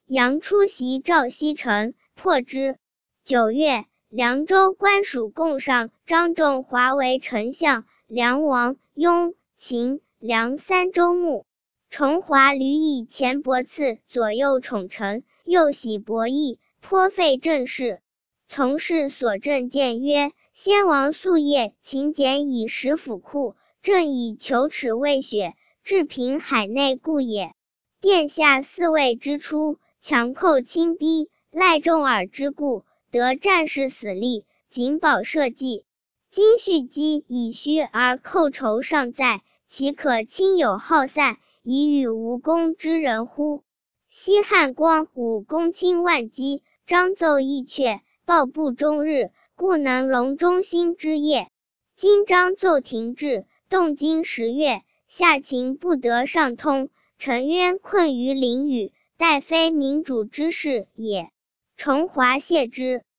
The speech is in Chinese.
杨出袭赵西城，破之。9月，凉州官属贡上张仲华为丞相，梁王、雍、秦、梁三州牧。崇华屡以钱帛赐左右宠臣，又喜博弈，颇费政事。从事所政谏曰：先王夙夜勤俭以食府库，正以求耻为雪，治平海内故也。殿下嗣位之初，强寇轻逼，赖重耳之故，得战事死力，谨保社稷。今蓄积以虚而寇仇尚在，岂可亲友好散，以与无功之人乎？西汉光武公卿万机，章奏义阙，报不终日，故能隆中兴之业。今章奏停滞，动经10月，下情不得上通，臣冤困于囹圄，殆非民主之事也。崇华谢之。